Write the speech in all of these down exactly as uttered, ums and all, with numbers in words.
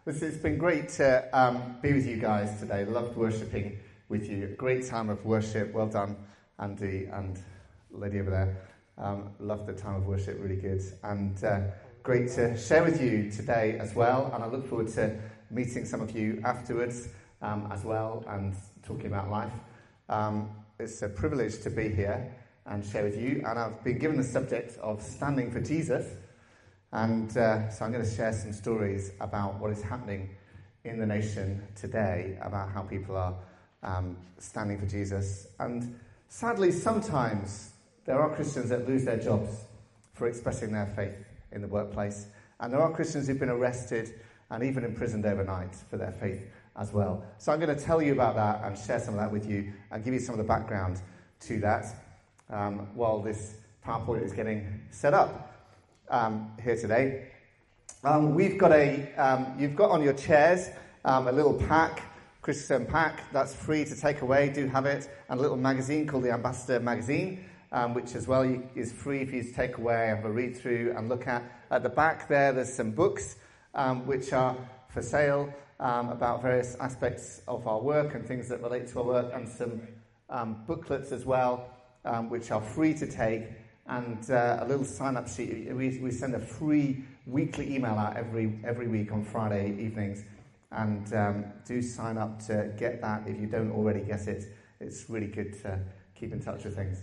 Listen, it's been great to um, be with you guys today. Loved worshipping with you. Great time of worship. Well done, Andy and lady over there. Um, loved the time of worship. Really good. And uh, great to share with you today as well. And I look forward to meeting some of you afterwards um, as well and talking about life. Um, it's a privilege to be here and share with you. And I've been given the subject of standing for Jesus. And uh, so I'm going to share some stories about what is happening in the nation today, about how people are um, standing for Jesus. And sadly, sometimes there are Christians that lose their jobs for expressing their faith in the workplace. And there are Christians who've been arrested and even imprisoned overnight for their faith as well. So I'm going to tell you about that and share some of that with you and give you some of the background to that um, while this PowerPoint is getting set up. Um, here today. Um, we've got a, um, you've got on your chairs um, a little pack, Christian pack, that's free to take away, do have it, and a little magazine called the Ambassador Magazine, um, which as well is free for you to take away and have a read through and look at. At the back there, there's some books um, which are for sale um, about various aspects of our work and things that relate to our work, and some um, booklets as well, um, which are free to take. And uh, a little sign-up sheet. We, we send a free weekly email out every every week on Friday evenings. And um, do sign up to get that if you don't already get it. It's really good to keep in touch with things.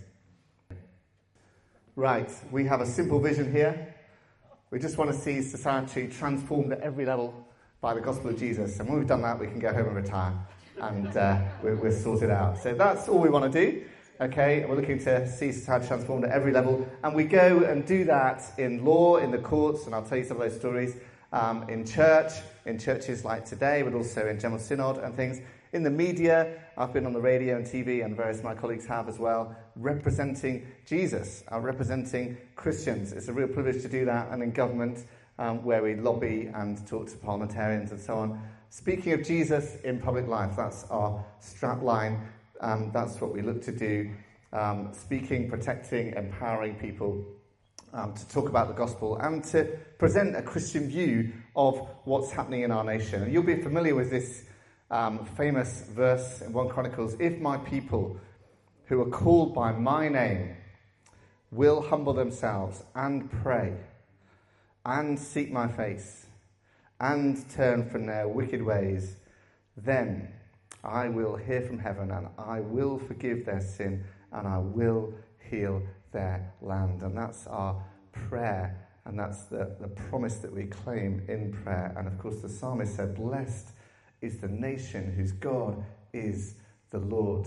Right, we have a simple vision here. We just want to see society transformed at every level by the gospel of Jesus. And when we've done that, we can go home and retire. And uh, we're, we're sorted out. So that's all we want to do. Okay, we're looking to see society transformed at every level, and we go and do that in law, in the courts, and I'll tell you some of those stories, um, in church, in churches like today, but also in General Synod and things, in the media. I've been on the radio and T V, and various of my colleagues have as well, representing Jesus, uh, representing Christians. It's a real privilege to do that, and in government, um, where we lobby and talk to parliamentarians and so on. Speaking of Jesus in public life, that's our strap line. Um, that's what we look to do, um, speaking, protecting, empowering people um, to talk about the gospel and to present a Christian view of what's happening in our nation. And you'll be familiar with this um, famous verse in First Chronicles, "If my people who are called by my name will humble themselves and pray and seek my face and turn from their wicked ways, then I will hear from heaven, and I will forgive their sin, and I will heal their land." And that's our prayer, and that's the, the promise that we claim in prayer. And of course, the psalmist said, "Blessed is the nation whose God is the Lord."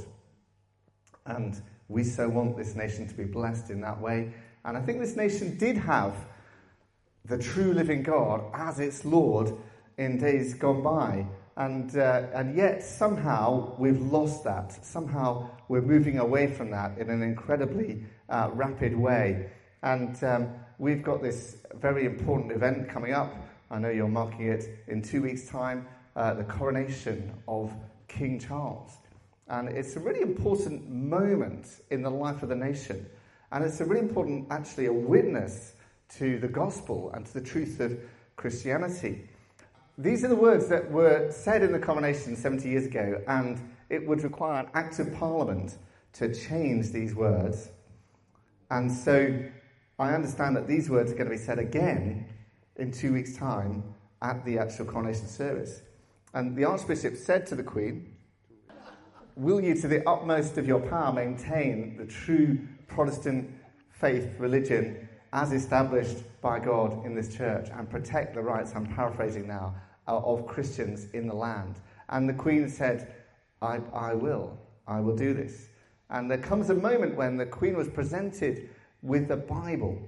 And we so want this nation to be blessed in that way. And I think this nation did have the true living God as its Lord in days gone by. And uh, and yet somehow we've lost that. Somehow we're moving away from that in an incredibly uh, rapid way. And um, we've got this very important event coming up. I know you're marking it in two weeks' time, uh, the coronation of King Charles. And it's a really important moment in the life of the nation. And it's a really important, actually, a witness to the gospel and to the truth of Christianity. These are the words that were said in the coronation seventy years ago, and it would require an act of Parliament to change these words. And so I understand that these words are going to be said again in two weeks' time at the actual coronation service. And the Archbishop said to the Queen, "Will you to the utmost of your power maintain the true Protestant faith religion as established by God in this church and protect the rights," I'm paraphrasing now, "of Christians in the land?" And the Queen said, I, I will. I will do this. And there comes a moment when the Queen was presented with the Bible.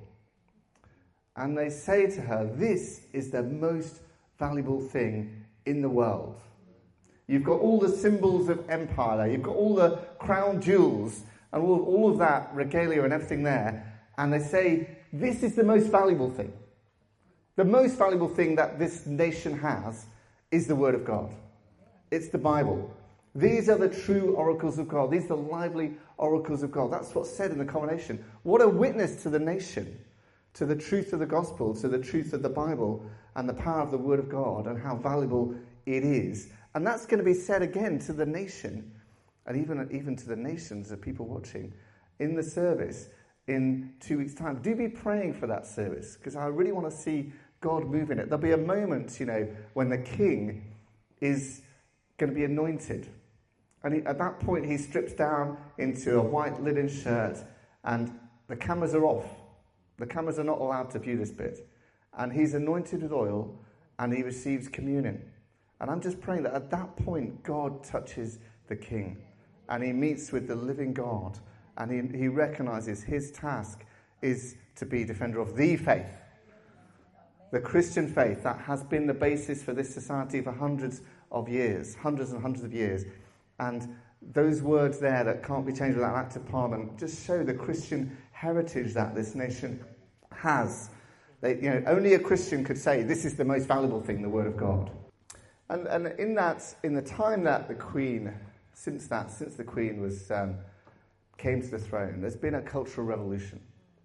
And they say to her, "This is the most valuable thing in the world. You've got all the symbols of empire there. You've got all the crown jewels and all, all of that regalia and everything there. And they say, this is the most valuable thing. The most valuable thing that this nation has is the Word of God. It's the Bible. These are the true oracles of God. These are the lively oracles of God." That's what's said in the coronation. What a witness to the nation to the truth of the gospel, to the truth of the Bible, and the power of the Word of God, and how valuable it is. And that's going to be said again to the nation, and even, even to the nations of people watching in the service in two weeks' time. Do be praying for that service, because I really want to see God move in it. There'll be a moment, you know, when the king is going to be anointed. And he, at that point, he strips down into a white linen shirt, and the cameras are off. The cameras are not allowed to view this bit. And he's anointed with oil, and he receives communion. And I'm just praying that at that point, God touches the king, and he meets with the living God, and he, he recognizes his task is to be defender of the faith. The Christian faith that has been the basis for this society for hundreds of years, hundreds and hundreds of years. And those words there that can't be changed without an act of parliament just show the Christian heritage that this nation has. They, you know, only a Christian could say this is the most valuable thing, the Word of God. And, and in that, in the time that the Queen, since that, since the Queen was um, came to the throne, there's been a cultural revolution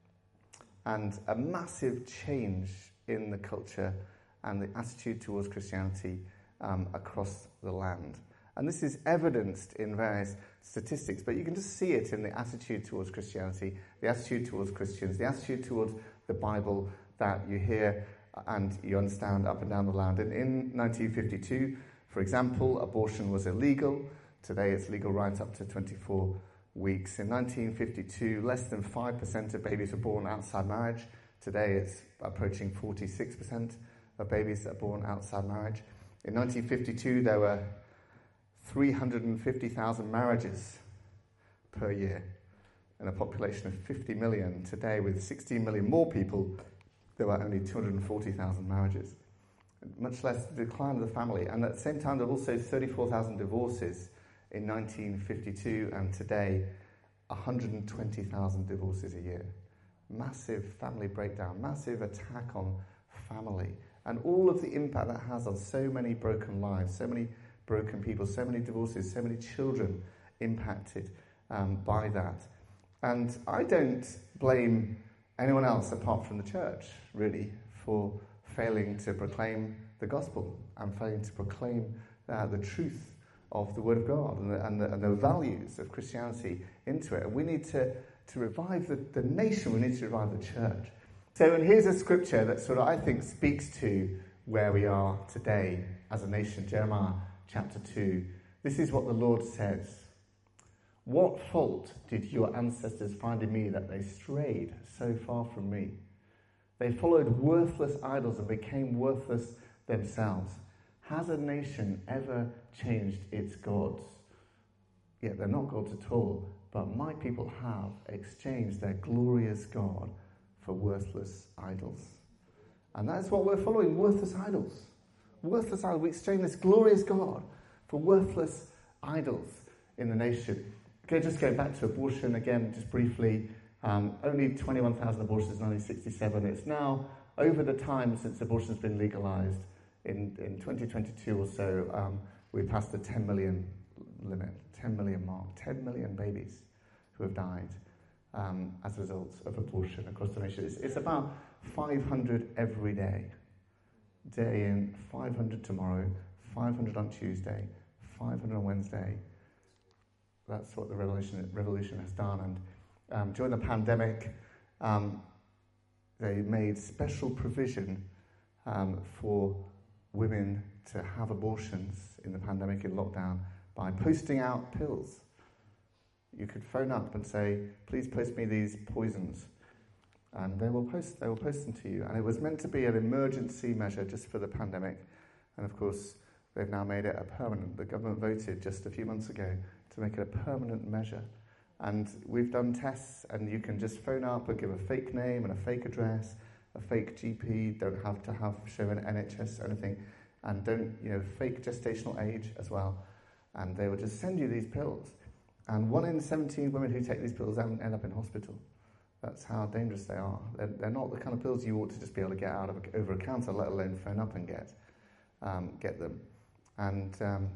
and a massive change in the culture and the attitude towards Christianity um, across the land. And this is evidenced in various statistics, but you can just see it in the attitude towards Christianity, the attitude towards Christians, the attitude towards the Bible that you hear and you understand up and down the land. And in nineteen fifty-two, for example, abortion was illegal. Today it's legal right up to twenty-four weeks. In nineteen fifty-two, less than five percent of babies were born outside marriage. Today it's approaching forty-six percent of babies that are born outside marriage. In nineteen fifty-two, there were three hundred fifty thousand marriages per year in a population of fifty million. Today, with sixteen million more people, there were only two hundred forty thousand marriages, much less the decline of the family. And at the same time, there were also thirty-four thousand divorces in nineteen fifty-two, and today, one hundred twenty thousand divorces a year. Massive family breakdown, massive attack on family, and all of the impact that has on so many broken lives, so many broken people, so many divorces, so many children impacted um, by that. And I don't blame anyone else apart from the church, really, for failing to proclaim the gospel and failing to proclaim uh, the truth of the Word of God and the, and the, and the values of Christianity into it. And we need to, to revive the, the nation, we need to revive the church. So, and here's a scripture that sort of, I think, speaks to where we are today as a nation. Jeremiah chapter two. This is what the Lord says. What fault did your ancestors find in me that they strayed so far from me? They followed worthless idols and became worthless themselves. Has a nation ever changed its gods? Yet they're not gods at all, but my people have exchanged their glorious God for worthless idols. And that's what we're following, worthless idols. Worthless idols. We exchange this glorious God for worthless idols in the nation. Okay, just going back to abortion again, just briefly. Um, only twenty-one thousand abortions in nineteen sixty-seven. It's now, over the time since abortion has been legalised, in, in twenty twenty-two or so, um, we passed the ten million limit, ten million mark, ten million babies who have died um, as a result of abortion across the nation. It's, it's about five hundred every day. Day in, five hundred tomorrow, five hundred on Tuesday, five hundred on Wednesday. That's what the revolution, revolution has done. And um, during the pandemic, um, they made special provision um, for women to have abortions in the pandemic, in lockdown, by posting out pills. You could phone up and say, please post me these poisons. And they will post they will post them to you. And it was meant to be an emergency measure just for the pandemic. And of course, they've now made it a permanent. The government voted just a few months ago to make it a permanent measure. And we've done tests, and you can just phone up and give a fake name and a fake address, a fake G P, don't have to have show an N H S or anything, and don't, you know, fake gestational age as well. And they will just send you these pills. And one in seventeen women who take these pills end up in hospital. That's how dangerous they are. They're, they're not the kind of pills you ought to just be able to get out of a, over a counter, let alone phone up and get um, get them. And um,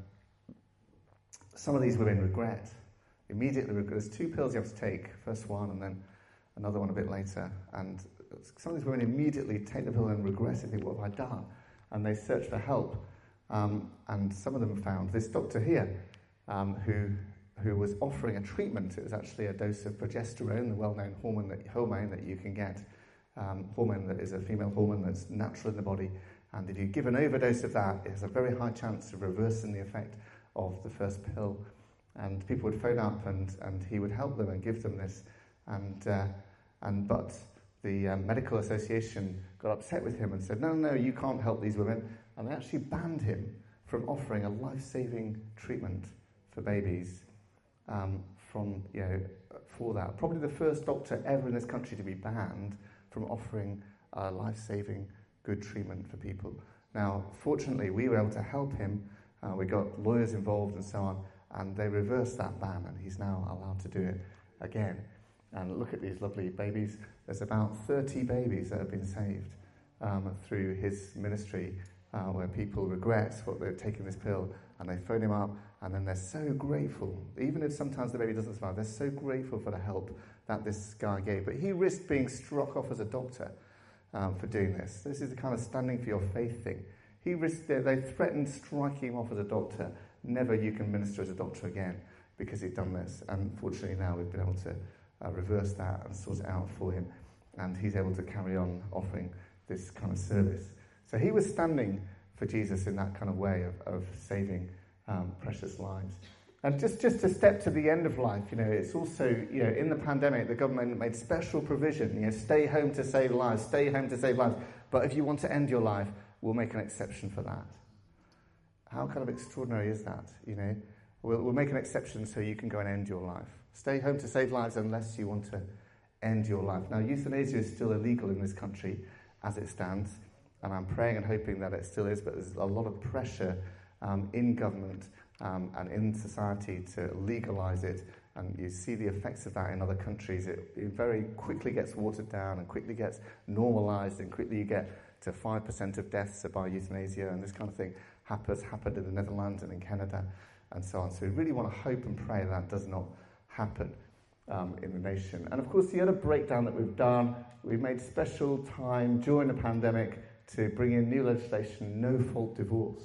some of these women regret, immediately regret. There's two pills you have to take, first one and then another one a bit later. And some of these women immediately take the pill and regret and think, what have I done? And they search for help. Um, and some of them found this doctor here, um, who who was offering a treatment. It was actually a dose of progesterone, the well-known hormone that, hormone that you can get, um, hormone that is a female hormone that's natural in the body. And if you give an overdose of that, it has a very high chance of reversing the effect of the first pill. And people would phone up, and, and he would help them and give them this. And uh, and but the um, medical association got upset with him and said, no, no, no, you can't help these women. And they actually banned him from offering a life-saving treatment for babies um, from, you know, for that. Probably the first doctor ever in this country to be banned from offering a life-saving good treatment for people. Now, fortunately, we were able to help him. Uh, we got lawyers involved and so on, and they reversed that ban, and he's now allowed to do it again. And look at these lovely babies. There's about thirty babies that have been saved um, through his ministry, uh, where people regret what they've taken this pill, and they phone him up, and then they're so grateful. Even if sometimes the baby doesn't survive, they're so grateful for the help that this guy gave. But he risked being struck off as a doctor um, for doing this. This is the kind of standing for your faith thing. He risked it. They threatened striking him off as a doctor. Never you can minister as a doctor again because he'd done this. And fortunately now we've been able to uh, reverse that and sort it out for him. And he's able to carry on offering this kind of service. So he was standing for Jesus in that kind of way of, of saving um, precious lives. And just, just to step to the end of life, you know, it's also, you know, in the pandemic, the government made special provision, you know, stay home to save lives, stay home to save lives. But if you want to end your life, we'll make an exception for that. How kind of extraordinary is that, you know? We'll, we'll make an exception so you can go and end your life. Stay home to save lives unless you want to end your life. Now, euthanasia is still illegal in this country as it stands, and I'm praying and hoping that it still is, but there's a lot of pressure um, in government um, and in society to legalise it, and you see the effects of that in other countries. It, it very quickly gets watered down and quickly gets normalised, and quickly you get to five percent of deaths are by euthanasia, and this kind of thing happens, happened in the Netherlands and in Canada and so on. So we really want to hope and pray that does not happen um, in the nation. And of course, the other breakdown that we've done, we've made special time during the pandemic to bring in new legislation, no-fault divorce,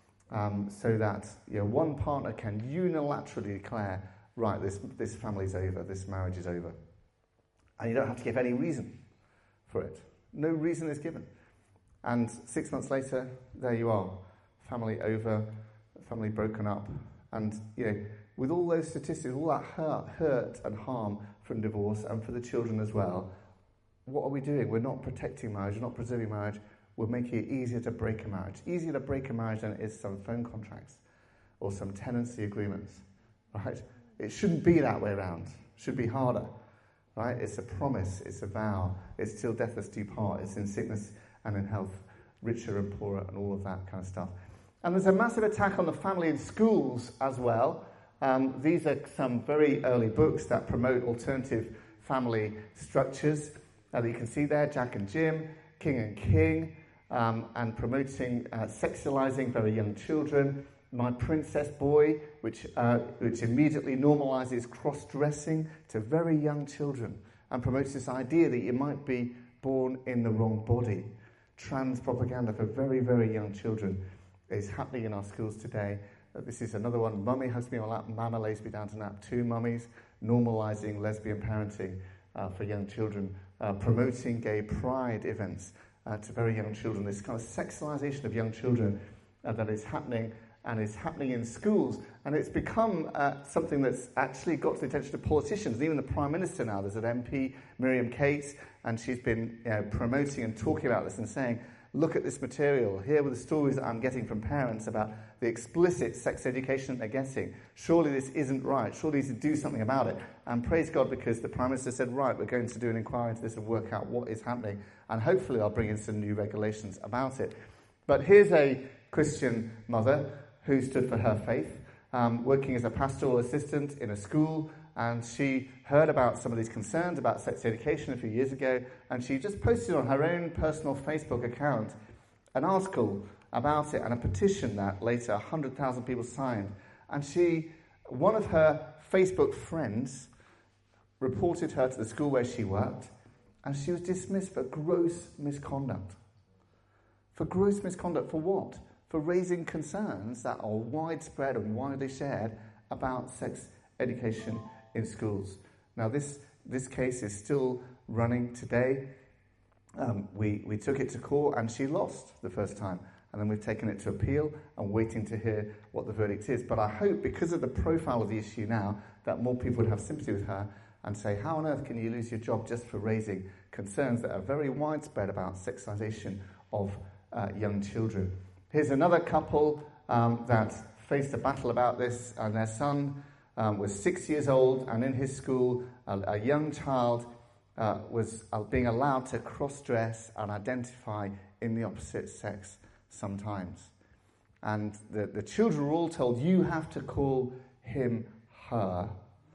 um, so that, you know, one partner can unilaterally declare, right, this, this family's over, this marriage is over. And you don't have to give any reason for it. No reason is given. And six months later, there you are, family over, family broken up. And, you know, with all those statistics, all that hurt, hurt and harm from divorce and for the children as well, what are we doing? We're not protecting marriage, we're not preserving marriage, we're making it easier to break a marriage. Easier to break a marriage than it is some phone contracts or some tenancy agreements, right? It shouldn't be that way around. It should be harder, right? It's a promise, it's a vow, it's till death us do part, it's in sickness and in health, richer and poorer, and all of that kind of stuff. And there's a massive attack on the family in schools as well. Um, these are some very early books that promote alternative family structures. Uh, that you can see there, Jack and Jim, King and King, um, and promoting uh, sexualizing very young children. My Princess Boy, which uh, which immediately normalizes cross-dressing to very young children and promotes this idea that you might be born in the wrong body. Trans propaganda for very, very young children is happening in our schools today. Uh, this is another one. Mummy hugs me on lap, Mama lays me down to nap. Two mummies normalising lesbian parenting uh, for young children, uh, promoting gay pride events uh, to very young children. This kind of sexualisation of young children uh, that is happening and is happening in schools. And it's become uh, something that's actually got to the attention of politicians, and even the Prime Minister now. There's an M P, Miriam Cates, and she's been you know, promoting and talking about this and saying, look at this material. Here were the stories that I'm getting from parents about the explicit sex education they're getting. Surely this isn't right. Surely we need to do something about it. And praise God, because the Prime Minister said, right, we're going to do an inquiry into this and work out what is happening. And hopefully I'll bring in some new regulations about it. But here's a Christian mother who stood for her faith, um, working as a pastoral assistant in a school. And she heard about some of these concerns about sex education a few years ago, and she just posted on her own personal Facebook account an article about it and a petition that later one hundred thousand people signed. And she, one of her Facebook friends reported her to the school where she worked, And she was dismissed for gross misconduct. For gross misconduct, for what? For raising concerns that are widespread and widely shared about sex education in schools. Now, this, this case is still running today. Um, we, we took it to court and she lost the first time. And then we've taken it to appeal and waiting to hear what the verdict is. But I hope, because of the profile of the issue now, that more people would have sympathy with her and say, how on earth can you lose your job just for raising concerns that are very widespread about sexualization of uh, young children? Here's another couple um, that faced a battle about this, and their son um, was six years old, and in his school, a, a young child uh, was uh, being allowed to cross-dress and identify in the opposite sex sometimes. And the, the children were all told, you have to call him her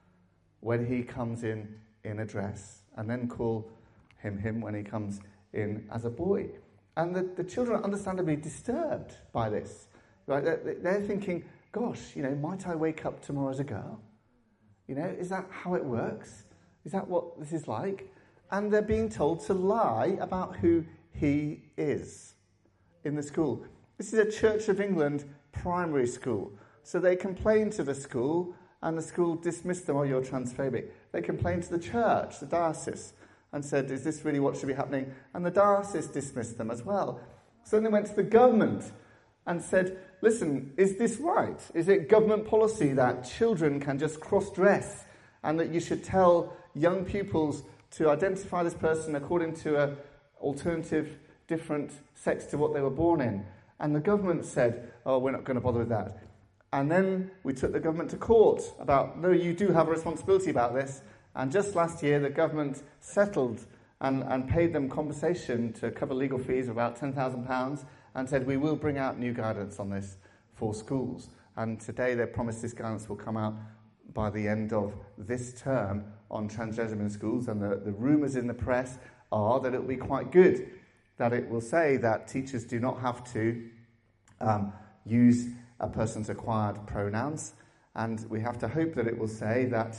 when he comes in in a dress, and then call him him when he comes in as a boy. And the, the children are understandably disturbed by this. Right? They're, they're thinking, gosh, you know, might I wake up tomorrow as a girl? You know, is that how it works? Is that what this is like? And they're being told to lie about who he is in the school. This is a Church of England primary school. So they complained to the school, and the school dismissed them, oh, you're transphobic. They complained to the church, the diocese, and said, is this really what should be happening? And the diocese dismissed them as well. So then they went to the government and said, listen, is this right? Is it government policy that children can just cross-dress and that you should tell young pupils to identify this person according to an alternative, different sex to what they were born in? And the government said, oh, we're not going to bother with that. And then we took the government to court about, no, you do have a responsibility about this. And just last year, the government settled and, and paid them compensation to cover legal fees of about ten thousand pounds and said, we will bring out new guidance on this for schools. And today they promised this guidance will come out by the end of this term on transgender in schools. And the, the rumours in the press are that it will be quite good, that it will say that teachers do not have to um, use a person's acquired pronouns. And we have to hope that it will say that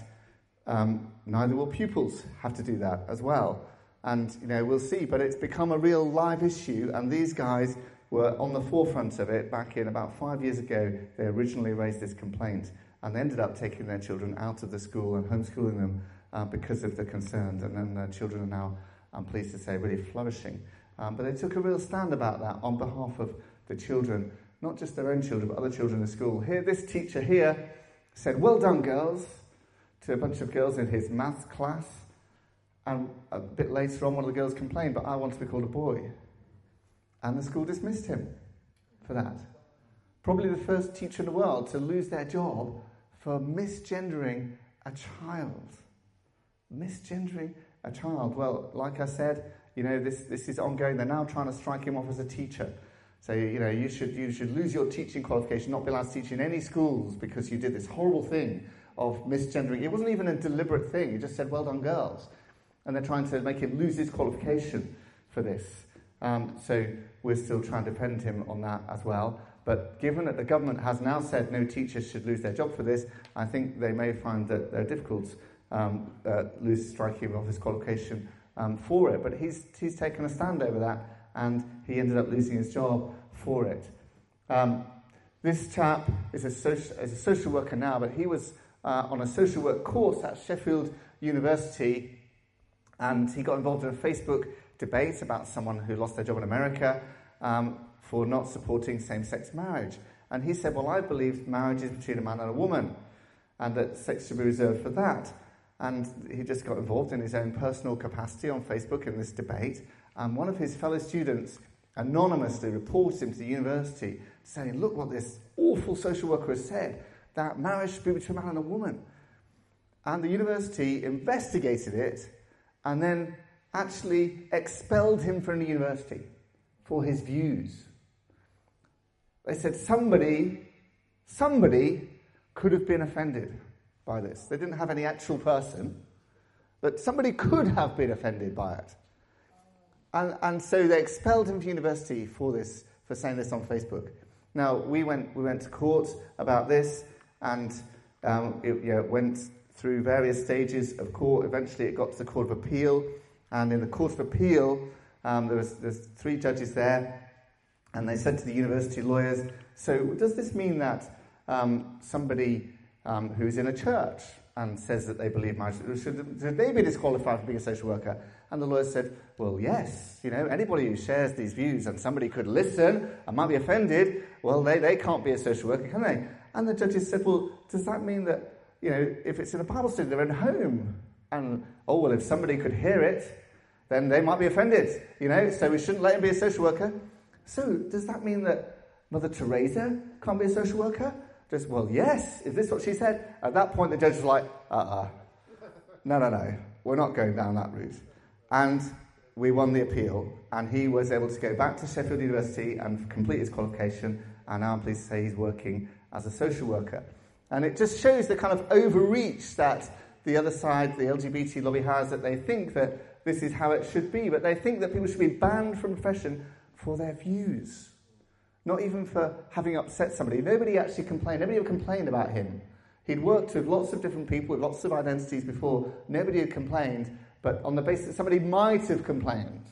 Um, neither will pupils have to do that as well. And, you know, we'll see. But it's become a real live issue, and these guys were on the forefront of it back in about five years ago. They originally raised this complaint, and they ended up taking their children out of the school and homeschooling them uh, because of the concerns. And then their children are now, I'm pleased to say, really flourishing. Um, but they took a real stand about that on behalf of the children, not just their own children, but other children in the school. Here, this teacher here said, well done, girls, to a bunch of girls in his maths class. And a bit later on, one of the girls complained, but I want to be called a boy. And the school dismissed him for that. Probably the first teacher in the world to lose their job for misgendering a child. Misgendering a child. Well, like I said, you know, this, this is ongoing. They're now trying to strike him off as a teacher. So, you know, you should, you should lose your teaching qualification, not be allowed to teach in any schools because you did this horrible thing of misgendering. It wasn't even a deliberate thing. He just said, well done, girls. And they're trying to make him lose his qualification for this. Um, so we're still trying to defend him on that as well. But given that the government has now said no teachers should lose their job for this, I think they may find that they're difficult um, uh, lose striking him off his qualification um, for it. But he's he's taken a stand over that, and he ended up losing his job for it. Um, this chap is a, social, is a social worker now, but he was Uh, on a social work course at Sheffield University, and he got involved in a Facebook debate about someone who lost their job in America um, for not supporting same-sex marriage. And he said, well, I believe marriage is between a man and a woman, and that sex should be reserved for that. And he just got involved in his own personal capacity on Facebook in this debate, and one of his fellow students anonymously reported him to the university saying, look what this awful social worker has said, that marriage should be between a man and a woman. And the university investigated it and then actually expelled him from the university for his views. They said somebody, somebody could have been offended by this. They didn't have any actual person, but somebody could have been offended by it. And, and so they expelled him from university for this, for saying this on Facebook. Now, we went, we went to court about this, and um, it you know, went through various stages of court. Eventually it got to the Court of Appeal, And in the Court of Appeal, um, there was there's three judges there, and they said to the university lawyers, so does this mean that um, somebody um, who's in a church and says that they believe marriage, should, should they be disqualified from being a social worker? And the lawyers said, well, yes, you know, anybody who shares these views and somebody could listen and might be offended, well, they, they can't be a social worker, can they? And the judges said, well, does that mean that, you know, if it's in a Bible study, they're in home, and, oh, well, if somebody could hear it, then they might be offended, you know, so we shouldn't let him be a social worker. So does that mean that Mother Teresa can't be a social worker? Just, well, yes, is this what she said? At that point, the judge was like, uh-uh, no, no, no, we're not going down that route. And we won the appeal, and he was able to go back to Sheffield University and complete his qualification, and now I'm pleased to say he's working as a social worker. And it just shows the kind of overreach that the other side, the L G B T lobby, has, that they think that this is how it should be, but they think that people should be banned from profession for their views, not even for having upset somebody. Nobody actually complained. Nobody ever complained about him. He'd worked with lots of different people with lots of identities before. Nobody had complained, but on the basis that somebody might have complained,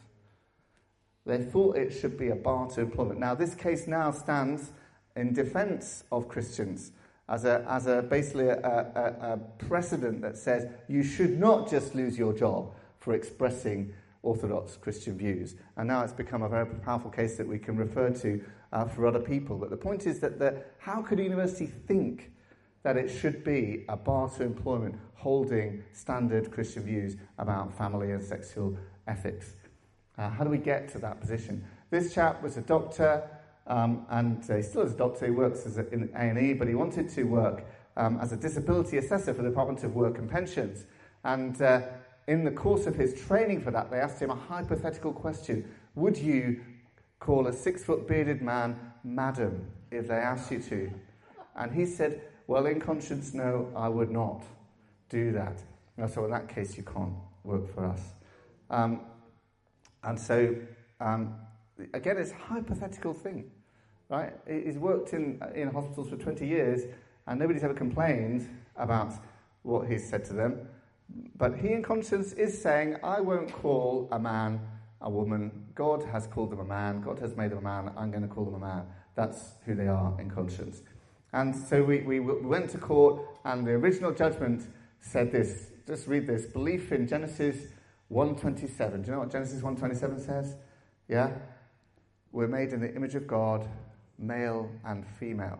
they thought it should be a bar to employment. Now, this case now stands in defence of Christians as a as a basically a, a, a precedent that says you should not just lose your job for expressing Orthodox Christian views. And now it's become a very powerful case that we can refer to uh, for other people. But the point is that the, how could a university think that it should be a bar to employment holding standard Christian views about family and sexual ethics? Uh, how do we get to that position? This chap was a doctor, um, and uh, he still is a doctor. He works as a, in A and E, but he wanted to work um, as a disability assessor for the Department of Work and Pensions. And uh, in the course of his training for that, they asked him a hypothetical question. Would you call a six-foot bearded man madam if they asked you to? And he said, well, in conscience, no, I would not do that. No, so in that case, you can't work for us. Um, and so, um, again, it's a hypothetical thing, right? He's worked in, in hospitals for twenty years, and nobody's ever complained about what he's said to them. But he, in conscience, is saying, I won't call a man a woman. God has called them a man. God has made them a man. I'm going to call them a man. That's who they are in conscience. And so we, we went to court, and the original judgment said this. Just read this. Belief in Genesis one twenty-seven. Do you know what Genesis one twenty-seven says? Yeah? We're made in the image of God, male and female.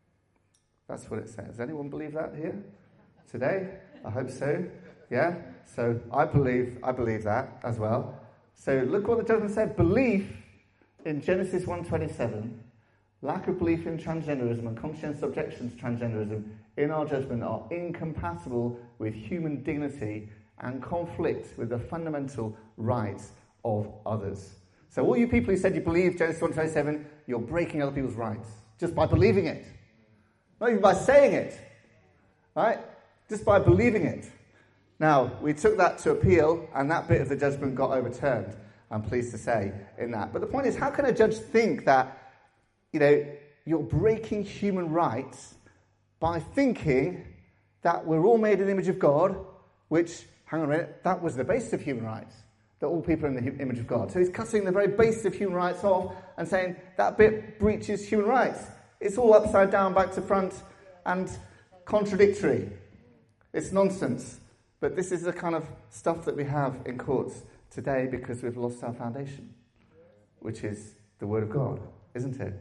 That's what it says. Does anyone believe that here today? I hope so. Yeah? So I believe I believe that as well. So look what the judgment said. Belief in Genesis one twenty-seven, lack of belief in transgenderism and conscientious objection to transgenderism in our judgment are incompatible with human dignity and conflict with the fundamental rights of others. So all you people who said you believe Genesis one twenty-seven, you're breaking other people's rights just by believing it. Not even by saying it. Right? Just by believing it. Now, we took that to appeal, and that bit of the judgment got overturned, I'm pleased to say, in that. But the point is, how can a judge think that, you know, you're breaking human rights by thinking that we're all made in the image of God, which, hang on a minute, that was the basis of human rights, that all people are in the image of God. So he's cutting the very basis of human rights off and saying that bit breaches human rights. It's all upside down, back to front, and contradictory. It's nonsense. But this is the kind of stuff that we have in courts today because we've lost our foundation, which is the Word of God, isn't it?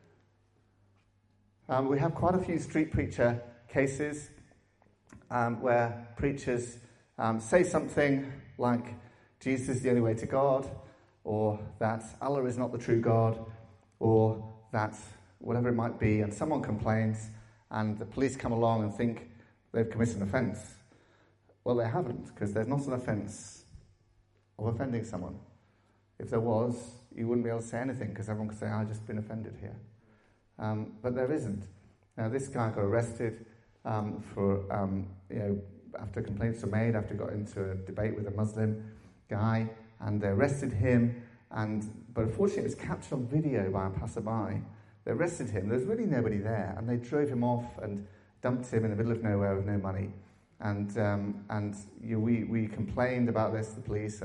Um, we have quite a few street preacher cases um, where preachers um, say something like Jesus is the only way to God, or that Allah is not the true God, or that whatever it might be, and someone complains, and the police come along and think they've committed an offence. Well, they haven't, because there's not an offence of offending someone. If there was, you wouldn't be able to say anything, because everyone could say, I've just been offended here. Um, but there isn't. Now, this guy got arrested um, for, um, you know, after complaints were made, after he got into a debate with a Muslim guy, and they arrested him, and but unfortunately it was captured on video by a passerby. They arrested him, there was really nobody there, and they drove him off and dumped him in the middle of nowhere with no money. And um, and you know, we, we complained about this to the police, and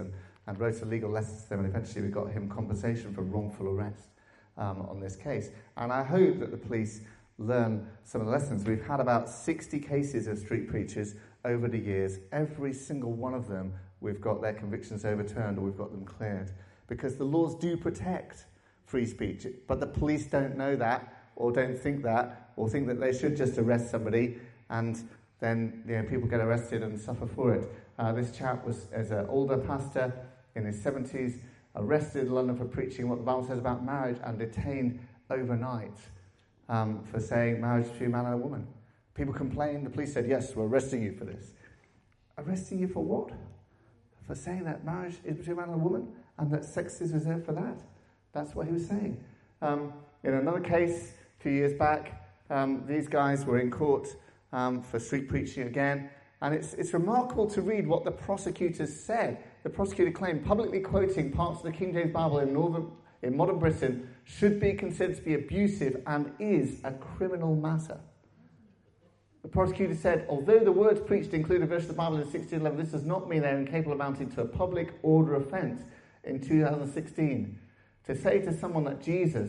and wrote a legal letter to them, and eventually we got him compensation for wrongful arrest um, on this case. And I hope that the police learn some of the lessons. We've had about sixty cases of street preachers over the years. Every single one of them, we've got their convictions overturned or we've got them cleared. Because the laws do protect free speech, but the police don't know that, or don't think that, or think that they should just arrest somebody, and then you know, people get arrested and suffer for it. Uh, this chap was as an older pastor in his seventies, arrested in London for preaching what the Bible says about marriage, and detained overnight um, for saying marriage between a man and a woman. People complained. The police said, yes, we're arresting you for this. Arresting you for what? For saying that marriage is between a man and a woman, and that sex is reserved for that. That's what he was saying. Um, in another case, a few years back, um, these guys were in court um, for street preaching again, and it's, it's remarkable to read what the prosecutors said. The prosecutor claimed, publicly quoting parts of the King James Bible in, Northern, in modern Britain should be considered to be abusive and is a criminal matter. The prosecutor said, although the words preached include a verse of the Bible in sixteen eleven, this does not mean they're incapable of amounting to a public order offence in two thousand sixteen. To say to someone that Jesus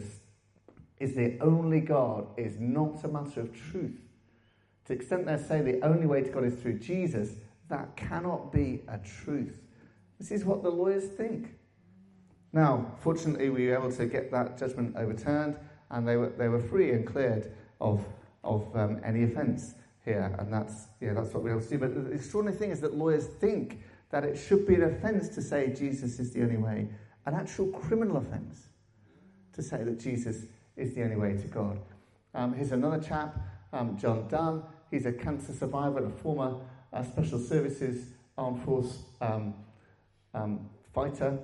is the only God is not a matter of truth. To the extent they say the only way to God is through Jesus, that cannot be a truth. This is what the lawyers think. Now, fortunately, we were able to get that judgment overturned, and they were they were free and cleared of of um, any offence here, and that's yeah, that's what we were able to do. But the extraordinary thing is that lawyers think that it should be an offence to say Jesus is the only way, an actual criminal offence to say that Jesus is the only way to God. Um, here's another chap, um, John Dunn. He's a cancer survivor and a former uh, Special Services Armed Force um, um, fighter.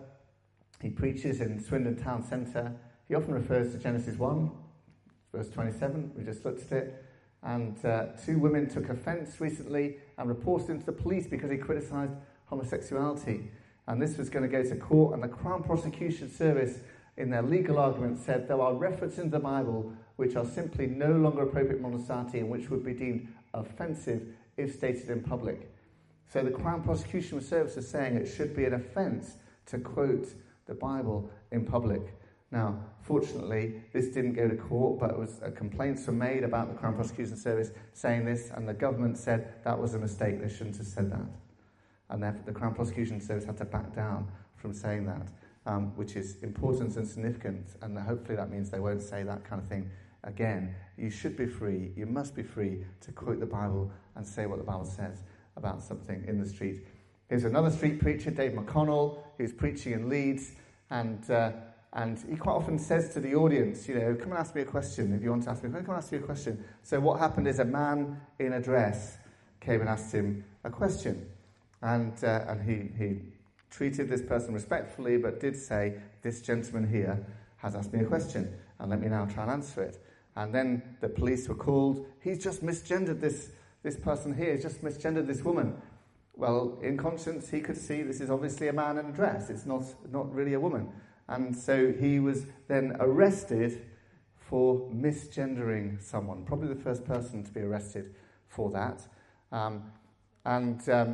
He preaches in Swindon Town Centre. He often refers to Genesis one, verse twenty-seven. We just looked at it. And uh, two women took offence recently and reported him to the police because he criticised homosexuality. And this was going to go to court, and the Crown Prosecution Service, in their legal argument, said there are references in the Bible which are simply no longer appropriate in modern society and which would be deemed offensive if stated in public. So the Crown Prosecution Service is saying it should be an offence to quote the Bible in public. Now, fortunately, this didn't go to court, but it was uh, complaints were made about the Crown Prosecution Service saying this, and the government said that was a mistake, they shouldn't have said that. And therefore the Crown Prosecution Service had to back down from saying that, um, which is important and significant, and hopefully that means they won't say that kind of thing again. You should be free, you must be free to quote the Bible and say what the Bible says about something in the street. Here's another street preacher, Dave McConnell, who's preaching in Leeds, and uh, and he quite often says to the audience, you know, come and ask me a question if you want to ask me, come and ask me a question. So what happened is a man in a dress came and asked him a question. And uh, and he, he treated this person respectfully, but did say, this gentleman here has asked me a question, and let me now try and answer it. And then the police were called. He's just misgendered this, this person here, he's just misgendered this woman. Well, in conscience, he could see this is obviously a man in a dress. It's not, not really a woman. And so he was then arrested for misgendering someone. Probably the first person to be arrested for that. Um, and... Um,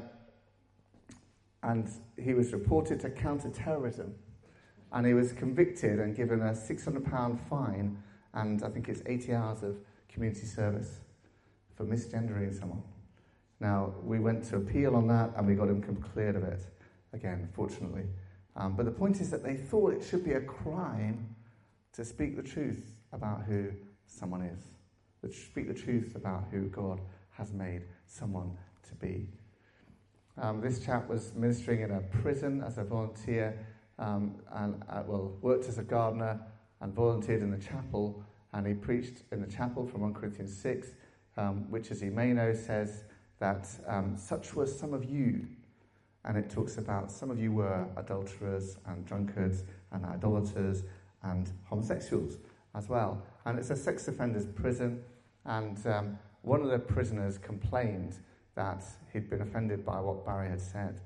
And he was reported to counter-terrorism. And he was convicted and given a six hundred pounds fine and I think it's eighty hours of community service for misgendering someone. Now, we went to appeal on that and we got him cleared of it, again, fortunately. Um, but the point is that they thought it should be a crime to speak the truth about who someone is, to speak the truth about who God has made someone to be. Um, this chap was ministering in a prison as a volunteer, um, and uh, well, worked as a gardener and volunteered in the chapel, and he preached in the chapel from First Corinthians six, um, which, as you may know, says that um, such were some of you, and it talks about some of you were adulterers and drunkards and idolaters and homosexuals as well. And it's a sex offenders prison, and um, one of the prisoners complained that he'd been offended by what Barry had said.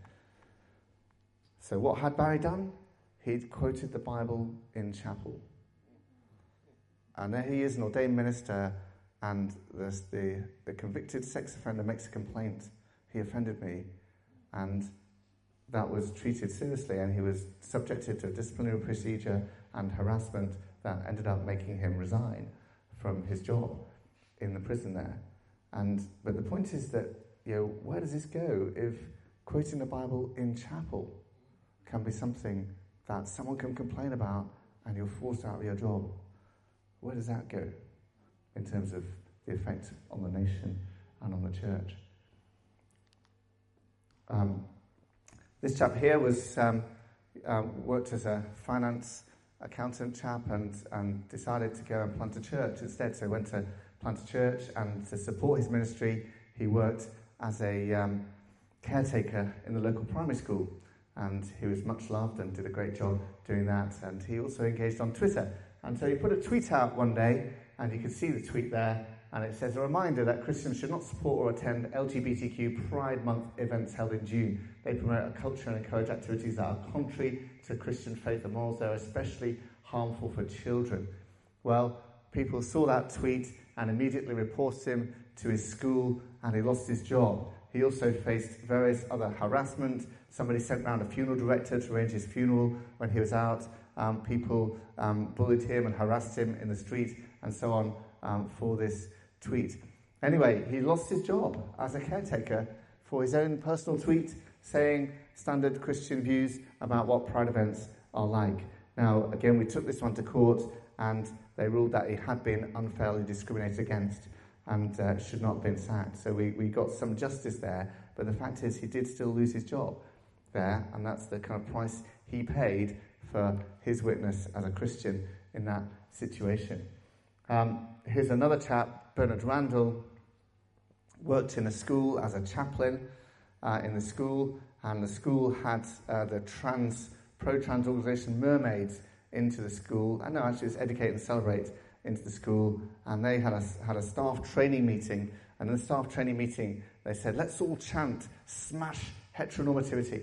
So what had Barry done? He'd quoted the Bible in chapel. And there he is, an ordained minister, and the, the, the convicted sex offender makes a complaint. He offended me. And that was treated seriously, and he was subjected to a disciplinary procedure and harassment that ended up making him resign from his job in the prison there. And but the point is that, you know, where does this go if quoting the Bible in chapel can be something that someone can complain about and you're forced out of your job? Where does that go in terms of the effect on the nation and on the church? Um, this chap here was um, um, worked as a finance accountant chap and, and decided to go and plant a church instead. So he went to plant a church, and to support his ministry, he worked as a um, caretaker in the local primary school. And he was much loved and did a great job doing that. And he also engaged on Twitter. And so he put a tweet out one day, and you can see the tweet there, and it says, a reminder that Christians should not support or attend L G B T Q Pride Month events held in June. They promote a culture and encourage activities that are contrary to Christian faith and morals. They are especially harmful for children. Well, people saw that tweet and immediately reported him to his school, and he lost his job. He also faced various other harassment. Somebody sent round a funeral director to arrange his funeral when he was out. Um, people um, bullied him and harassed him in the street and so on um, for this tweet. Anyway, he lost his job as a caretaker for his own personal tweet saying standard Christian views about what Pride events are like. Now, again, we took this one to court, and they ruled that he had been unfairly discriminated against and uh, should not have been sacked. So we, we got some justice there, but the fact is he did still lose his job there, and that's the kind of price he paid for his witness as a Christian in that situation. Um, here's another chap, Bernard Randall, worked in a school as a chaplain uh, in the school, and the school had uh, the trans pro-trans organisation Mermaids into the school. I know, actually it's Educate and Celebrate into the school, and they had a, had a staff training meeting, and in the staff training meeting they said, let's all chant, smash heteronormativity.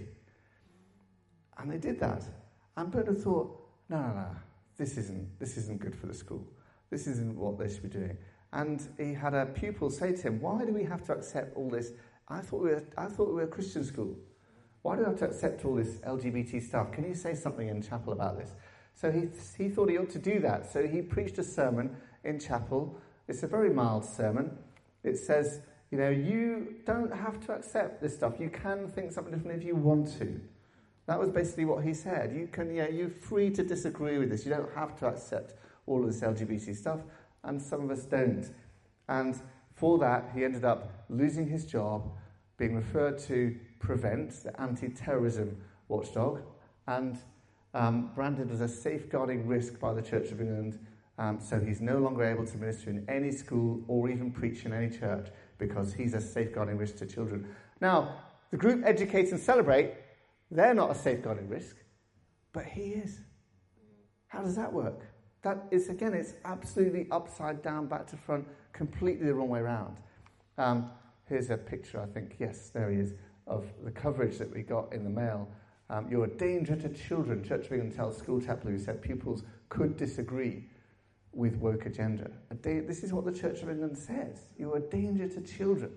And they did that. And Bernard thought, no, no, no, this isn't, this isn't good for the school. This isn't what they should be doing. And he had a pupil say to him, why do we have to accept all this? I thought we were, I thought we were a Christian school. Why do we have to accept all this L G B T stuff? Can you say something in chapel about this? So he he thought he ought to do that. So he preached a sermon in chapel. It's a very mild sermon. It says, you know, you don't have to accept this stuff. You can think something different if you want to. That was basically what he said. You can, yeah, you're free to disagree with this. You don't have to accept all of this L G B T stuff, and some of us don't. And for that, he ended up losing his job, being referred to Prevent, the anti-terrorism watchdog, and um, branded as a safeguarding risk by the Church of England. Um, so he's no longer able to minister in any school or even preach in any church because he's a safeguarding risk to children. Now, the group Educate and Celebrate, they're not a safeguarding risk, but he is. How does that work? That is, again, it's absolutely upside down, back to front, completely the wrong way around. Um, here's a picture, I think, yes, there he is, of the coverage that we got in the mail. Um, you're a danger to children. Church of England tells school chaplain who said pupils could disagree with woke agenda. A da- this is what the Church of England says. You're a danger to children.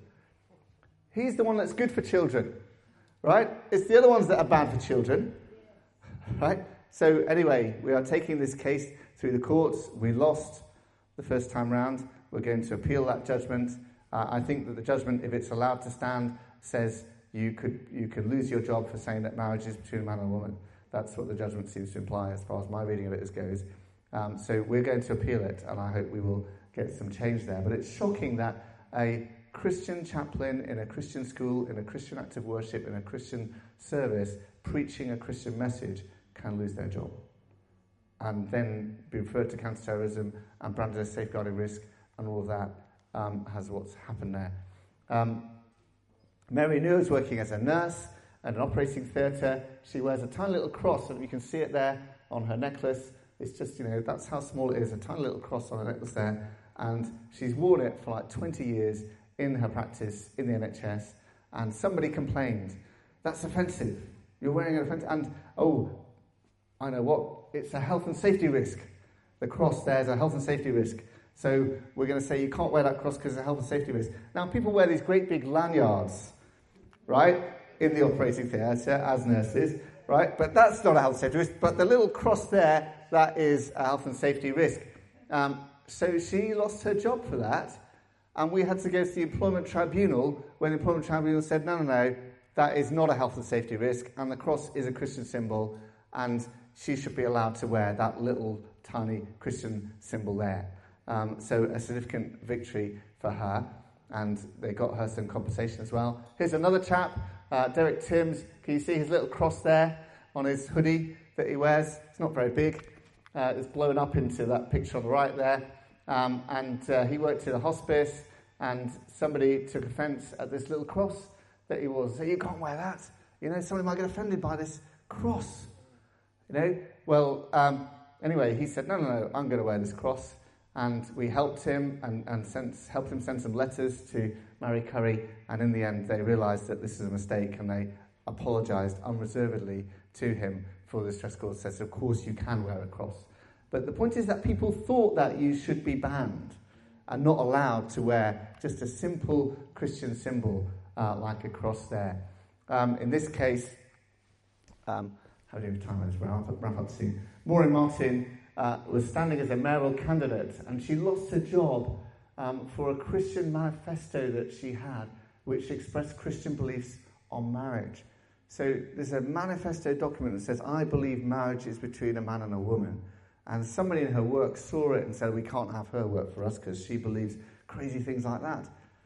He's the one that's good for children, right? It's the other ones that are bad for children, right? So anyway, we are taking this case through the courts. We lost the first time round. We're going to appeal that judgment. Uh, I think that the judgment, if it's allowed to stand, says you could you could lose your job for saying that marriage is between a man and a woman. That's what the judgment seems to imply as far as my reading of it goes. Um, so we're going to appeal it, and I hope we will get some change there. But it's shocking that a Christian chaplain in a Christian school, in a Christian act of worship, in a Christian service, preaching a Christian message can lose their job and then be referred to counter-terrorism and branded as safeguarding risk, and all of that um, has what's happened there. Um, Mary New is working as a nurse at an operating theatre. She wears a tiny little cross, and you can see it there on her necklace. It's just, you know, that's how small it is, a tiny little cross on her necklace there. And she's worn it for like twenty years in her practice in the N H S. And somebody complained, that's offensive. You're wearing an offensive. And, oh, I know what, it's a health and safety risk. The cross there is a health and safety risk. So we're going to say you can't wear that cross because it's a health and safety risk. Now, people wear these great big lanyards, right? in the operating theatre as nurses, right? But that's not a health and safety risk. But the little cross there, that is a health and safety risk. Um, so she lost her job for that, and we had to go to the Employment Tribunal when the Employment Tribunal said, no, no, no, that is not a health and safety risk, and the cross is a Christian symbol, and she should be allowed to wear that little tiny Christian symbol there. Um, so a significant victory for her, and they got her some compensation as well. Here's another chap, uh, Derek Timms. Can you see his little cross there on his hoodie that he wears? It's not very big. Uh, it's blown up into that picture on the right there. Um, and uh, he worked in a hospice, and somebody took offence at this little cross that he wore. So you can't wear that. You know, somebody might get offended by this cross. You know, well, um, anyway, he said, no, no, no, I'm going to wear this cross. And we helped him and, and sent, helped him send some letters to Marie Curie. And in the end, they realised that this is a mistake, and they apologised unreservedly to him for this dress code. Says, of course, you can wear a cross. But the point is that people thought that you should be banned and not allowed to wear just a simple Christian symbol uh, like a cross there. Um, in this case, um, how do you time this? Wrap up, wrap up soon. Maureen Martin uh, was standing as a mayoral candidate, and she lost her job um, for a Christian manifesto that she had, which expressed Christian beliefs on marriage. So there's a manifesto document that says, I believe marriage is between a man and a woman. And somebody in her work saw it and said, we can't have her work for us because she believes crazy things like that.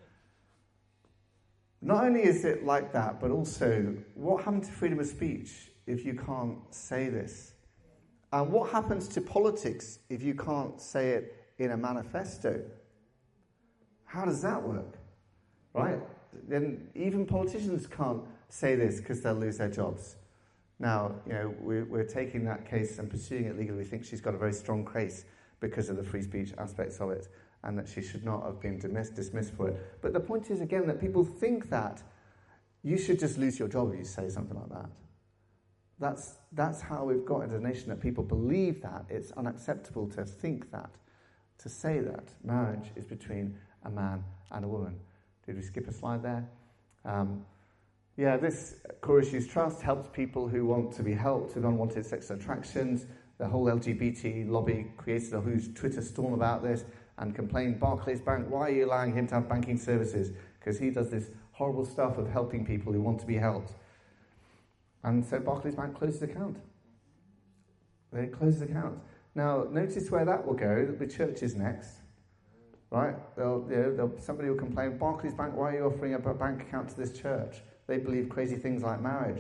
Not only is it like that, but also, what happened to freedom of speech if you can't say this? And what happens to politics if you can't say it in a manifesto? How does that work? Right? Then even politicians can't say this because they'll lose their jobs. Now, you know, we're, we're taking that case and pursuing it legally. We think she's got a very strong case because of the free speech aspects of it, and that she should not have been dismissed, dismissed for it. But the point is, again, that people think that you should just lose your job if you say something like that. That's, that's how we've got into a nation, that people believe that. It's unacceptable to think that, to say that marriage is between a man and a woman. Did we skip a slide there? Um, Yeah, this Core Issues Trust helps people who want to be helped with unwanted sexual attractions. The whole L G B T lobby created a huge Twitter storm about this and complained, Barclays Bank, why are you allowing him to have banking services? Because he does this horrible stuff of helping people who want to be helped. And so Barclays Bank closed his account. They closed his account. Now, notice where that will go. The churches next. Right? They'll, you know, they'll, somebody will complain, Barclays Bank, why are you offering a bank account to this church? They believe crazy things like marriage.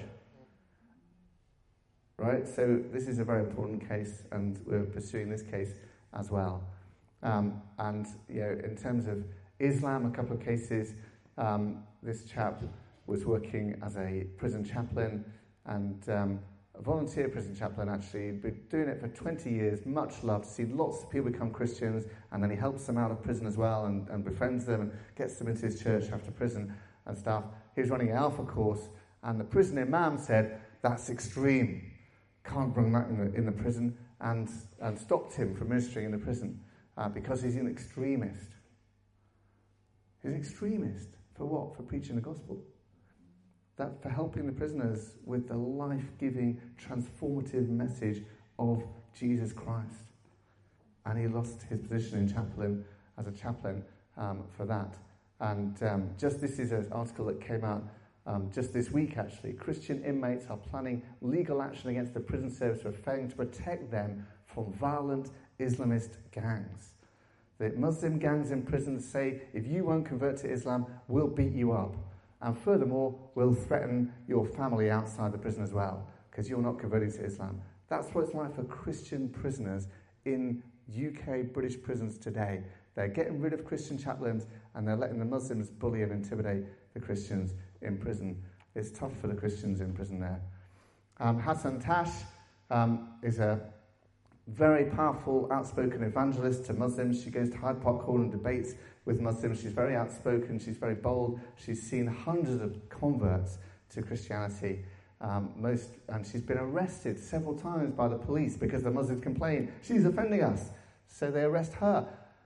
Right? So this is a very important case, and we're pursuing this case as well. Um, and, you know, in terms of Islam, a couple of cases, um, this chap was working as a prison chaplain, and um, a volunteer prison chaplain, actually. He'd been doing it for twenty years, much loved, seen lots of people become Christians, and then he helps them out of prison as well, and, and befriends them, and gets them into his church after prison and stuff. He was running an Alpha course, and the prison imam said, that's extreme. Can't bring that in the, in the prison, and, and stopped him from ministering in the prison uh, because he's an extremist. He's an extremist. For what? For preaching the gospel. That for helping the prisoners with the life-giving, transformative message of Jesus Christ. And he lost his position in chaplain, as a chaplain um, for that. And um, just this is an article that came out um, just this week, actually. Christian inmates are planning legal action against the prison service for failing to protect them from violent Islamist gangs. The Muslim gangs in prison say, if you won't convert to Islam, we'll beat you up. And furthermore, we'll threaten your family outside the prison as well, because you're not converting to Islam. That's what it's like for Christian prisoners in U K, British prisons today. They're getting rid of Christian chaplains, and they're letting the Muslims bully and intimidate the Christians in prison. It's tough for the Christians in prison there. Um, Hassan Tash um, is a very powerful, outspoken evangelist to Muslims. She goes to Hyde Park Hall and debates with Muslims. She's very outspoken. She's very bold. She's seen hundreds of converts to Christianity. Um, most, and she's been arrested several times by the police because the Muslims complain, she's offending us. So they arrest her.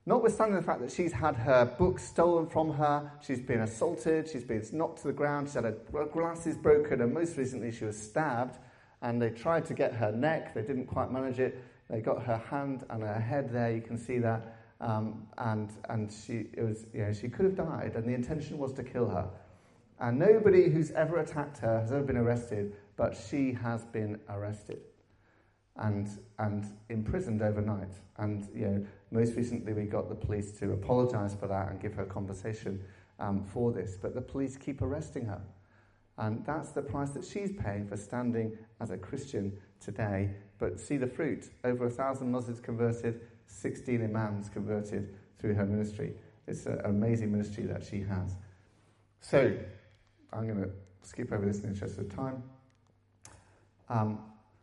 Notwithstanding the fact that she's had her books stolen from her, she's been assaulted, she's been knocked to the ground, she's had her glasses broken, and most recently she was stabbed, and they tried to get her neck, they didn't quite manage it, they got her hand and her head there, you can see that, um, and and she it was you know she could have died, and the intention was to kill her. And nobody who's ever attacked her has ever been arrested, but she has been arrested and and imprisoned overnight. And you know, most recently we got the police to apologise for that and give her compensation um, for this. But the police keep arresting her. And that's the price that she's paying for standing as a Christian today. But see the fruit. Over a thousand Muslims converted, sixteen imams converted through her ministry. It's an amazing ministry that she has. So, I'm going to skip over this in the interest of time. Um,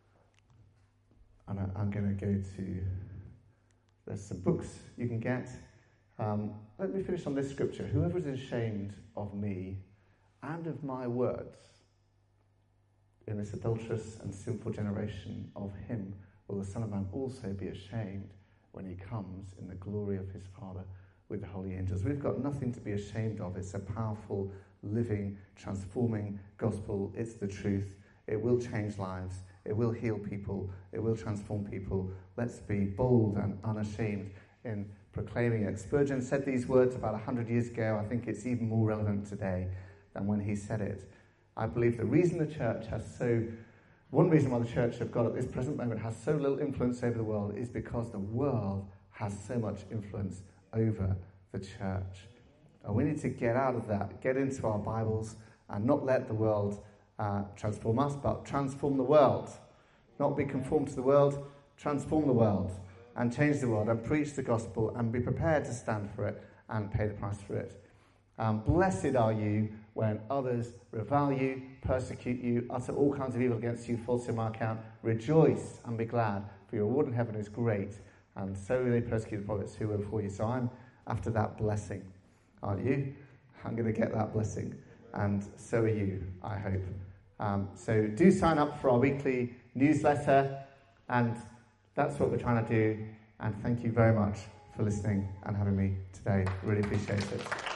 and I, I'm going to go to, there's some books you can get. Um, let me finish on this scripture. Whoever is ashamed of me and of my words in this adulterous and sinful generation, of him will the Son of Man also be ashamed when he comes in the glory of his Father with the holy angels. We've got nothing to be ashamed of. It's a powerful, living, transforming gospel. It's the truth. It will change lives. It will heal people. It will transform people. Let's be bold and unashamed in proclaiming it. Spurgeon said these words about one hundred years ago. I think it's even more relevant today than when he said it. I believe the reason the church has so, one reason why the church of God at this present moment has so little influence over the world is because the world has so much influence over the church. And we need to get out of that, get into our Bibles, and not let the world uh, transform us, but transform the world. Not be conformed to the world, transform the world, and change the world, and preach the gospel, and be prepared to stand for it, and pay the price for it. Um, blessed are you when others revile you, persecute you, utter all kinds of evil against you, falsely on my account. Rejoice and be glad, for your reward in heaven is great, and so they persecute the prophets who were before you. So I'm after that blessing. Aren't you? I'm going to get that blessing. And so are you, I hope. Um, so do sign up for our weekly newsletter. And that's what we're trying to do. And thank you very much for listening and having me today. Really appreciate it.